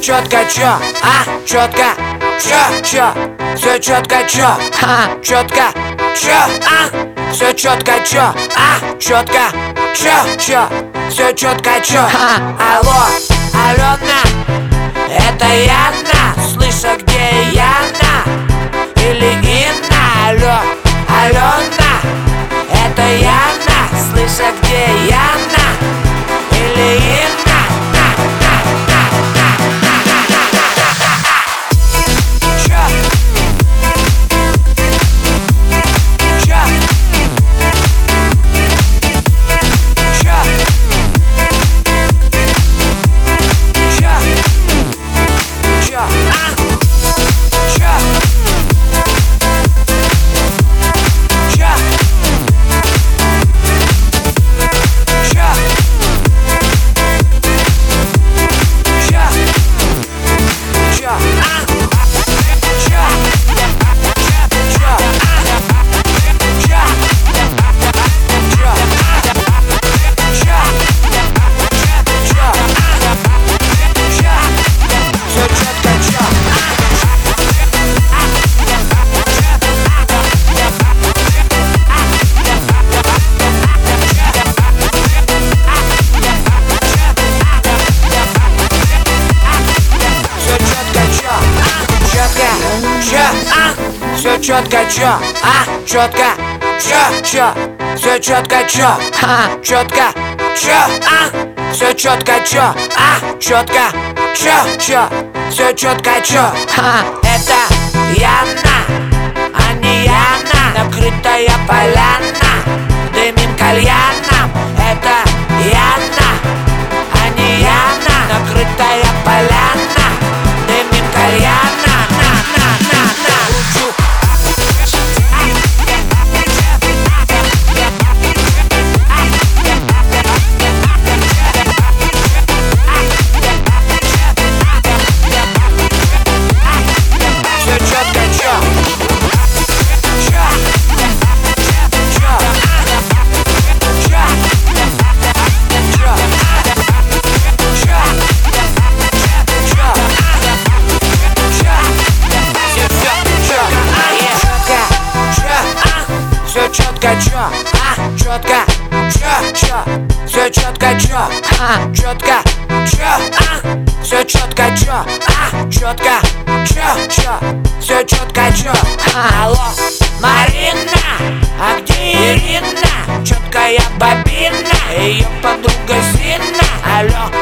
четко, чё, четко, чё, все четко, чё, четко, чё, все четко, чё, четко, чё, все четко, чё. Алло, Алена, это Яна, слыша, где Яна или Инна? Алло, Алена, это Яна, слыша, где Яна или Инна? Все четко, чё, четко, чё, все четко, чё, четко, чё, все четко, чё, четко, чё, все четко, чё. Это Яна, а не Яна, накрытая поляна дымим кальяном. Это Яна, а не Яна, накрытая поляна дымим кальяном. Все четко, чё, четко, чё, все четко, чё, четко, чё, все четко, чё, четко, чё, все четко, чё. Алло, Марина, а где Ирина? Четкая бобина, ее подруга Зина. Алло,